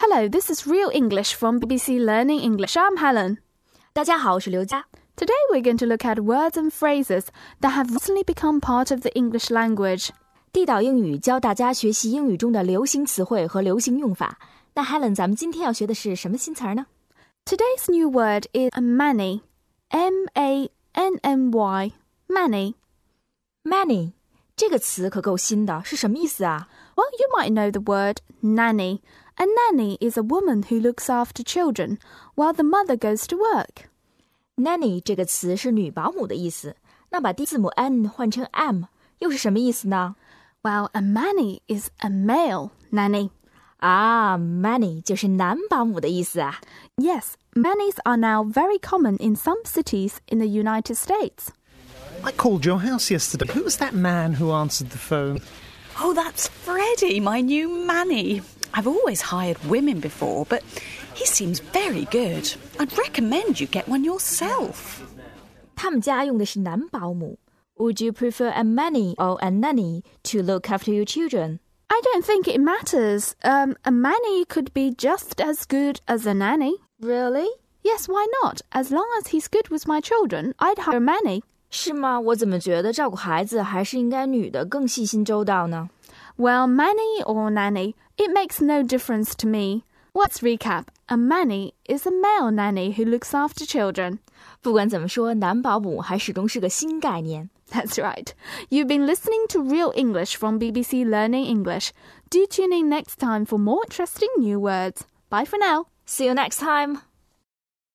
Hello, this is Real English from BBC Learning English. I'm Helen. 大家好，我是刘佳。 Today we're going to look at words and phrases that have recently become part of the English language. 地道英语教大家学习英语中的流行词汇和流行用法。那 Helen， 咱们今天要学的是什么新词儿呢？ Today's new word is manny. M-A-N-N-Y. Manny. Manny 这个词可够新的，是什么意思啊？ Well, you might know the word nanny. A nanny is a woman who looks after children while the mother goes to work. Nanny 这个词是女保姆的意思，那把第一字母 N 换成 M 又是什么意思呢？ Well, a manny is a male nanny. 啊 ，manny 就是男保姆的意思啊。 Yes, mannies are now very common in some cities in the United States. I called your house yesterday. Who was that man who answered the phone? Oh, that's Freddie, my new manny. I've always hired women before, but he seems very good. I'd recommend you get one yourself. 他们家用的是男保姆。Would you prefer a manny or a nanny to look after your children? I don't think it matters. A manny could be just as good as a nanny. Really? Yes, why not? As long as he's good with my children, I'd hire a manny. 是吗？我怎么觉得照顾孩子还是应该女的更细心周到呢？ Well, manny or nanny, it makes no difference to me. Let's recap. A manny is a male nanny who looks after children. 不管怎么说，男保姆还始终是个新概念。 That's right. You've been listening to Real English from BBC Learning English. Do tune in next time for more interesting new words. Bye for now. See you next time.